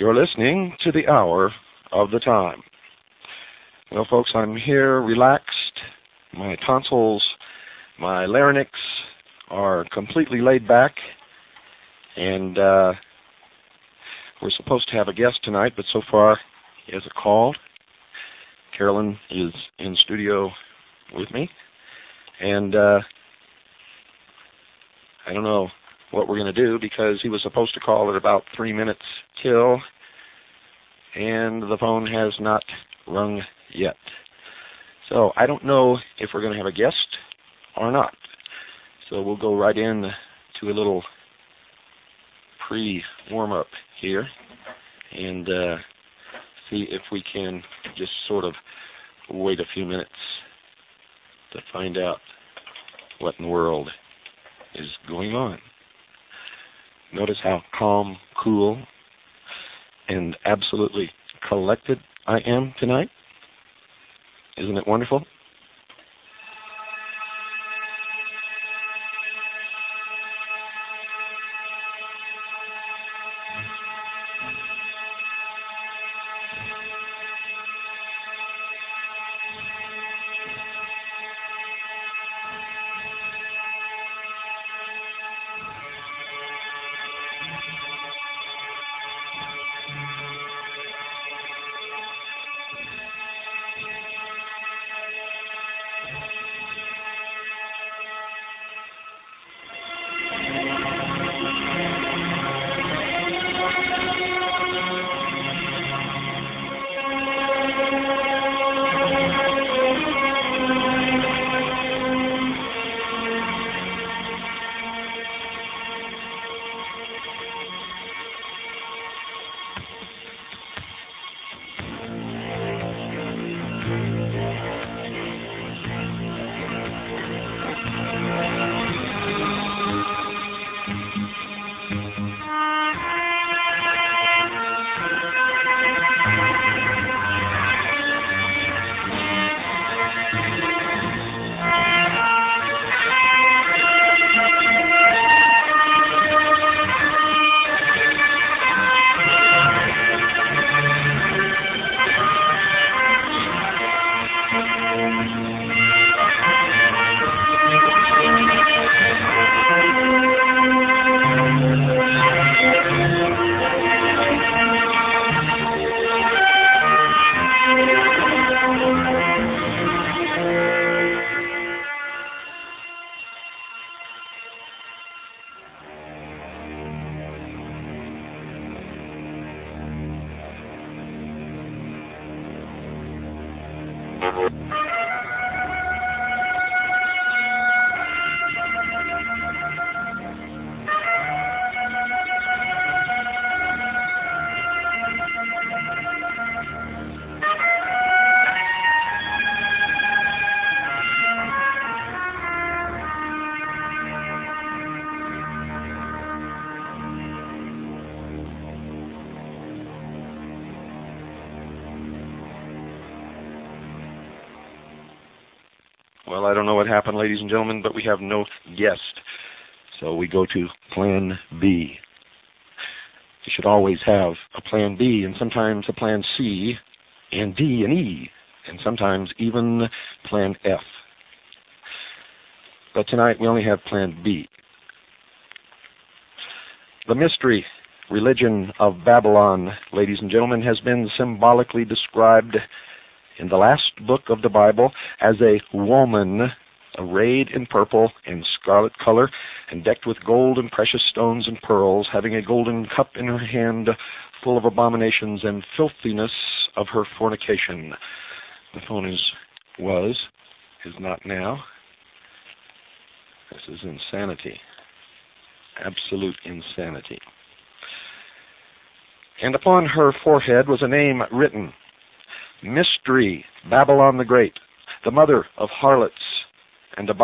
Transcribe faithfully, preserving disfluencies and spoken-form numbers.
You're listening to the Hour of the Time. Well, folks, I'm here relaxed. My tonsils, my larynx are completely laid back, and uh, we're supposed to have a guest tonight, but so far he hasn't called. Carolyn is in studio with me, and uh, I don't know what we're going to do because he was supposed to call at about three minutes till, and the phone has not rung yet. So I don't know if we're going to have a guest or not. So we'll go right in to a little pre-warm-up here and uh, see if we can just sort of wait a few minutes to find out what in the world is going on. Notice how calm, cool, and absolutely collected I am tonight. Isn't it wonderful? Well, I don't know what happened, ladies and gentlemen, but we have no guest. So we go to Plan B. You should always have a Plan B, and sometimes a Plan C, and D, and E, and sometimes even Plan F. But tonight we only have Plan B. The mystery religion of Babylon, ladies and gentlemen, has been symbolically described in the last book of the Bible as a woman arrayed in purple and scarlet color and decked with gold and precious stones and pearls, having a golden cup in her hand full of abominations and filthiness of her fornication. The phone is, was, is not now. This is insanity. Absolute insanity. And upon her forehead was a name written, Mystery, Babylon the Great, the mother of harlots and